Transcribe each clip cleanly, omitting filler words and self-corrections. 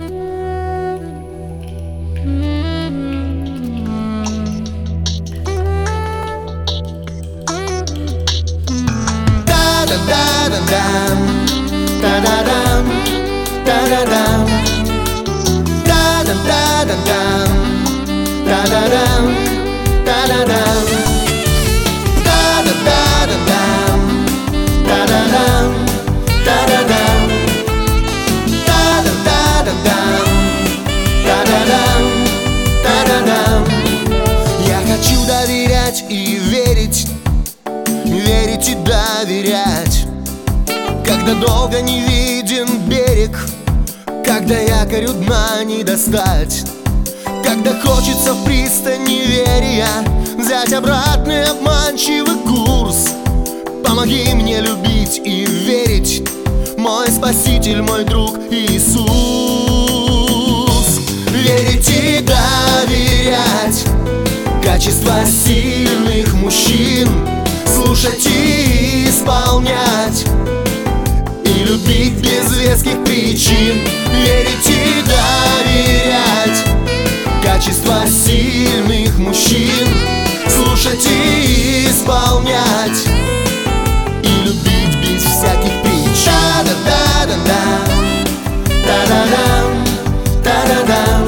Я хочу доверять и верить, верить и доверять, когда долго не виден берег, когда якорю дна не достать, когда хочется в пристань неверия взять обратный обманчивый курс. Помоги мне любить и верить, мой Спаситель, мой друг Иисус. Верить и доверять качества сильных мужчин, слушать и исполнять, и любить без веских причин. Верить и доверять качества сильных мужчин, слушать и исполнять, и любить без всяких причин. Та-да-да-да-да, та-да-дам, та-да-дам,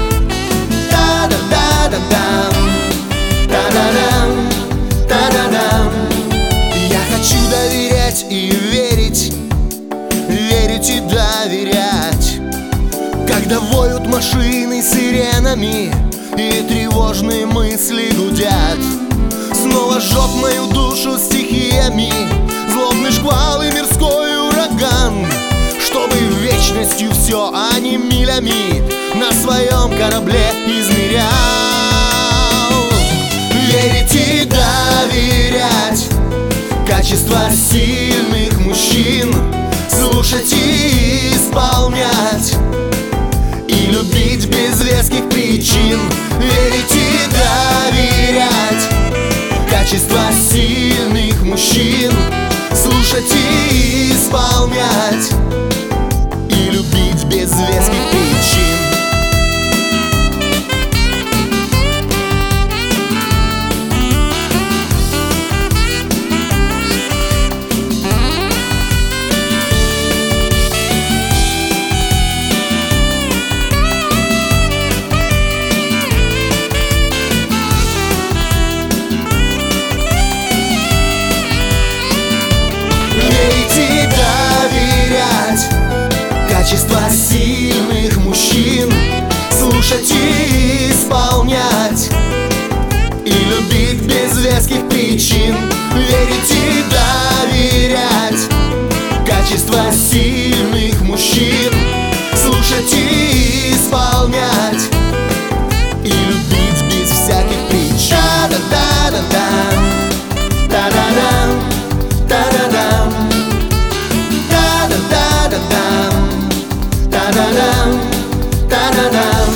та-да-да-да-дам, та-да-дам, та-да-дам. Я хочу доверять и верить, верить и доверять, когда воют машины сиренами и тревожные мысли гудят. Снова жжет мою душу стихиями злобный шквал и мирской ураган, чтобы вечностью все, а не милями, на своем корабле измерял. Верить и доверять качества сильных мужчин, слушать и исполнять, и любить без веских причин. Верить и доверять качества сильных мужчин, слушать и исполнять, и любить без веских причин. Качества сильных мужчин, слушать и исполнять, и любить без веских причин. Верить и доверять качества сильных мужчин, слушать и исполнять, и любить без всяких причин. Та-да-да-да-дам, та-да-дам, та-да-дам, та-да-да-да-дам, та-да-дам, та-да-дам.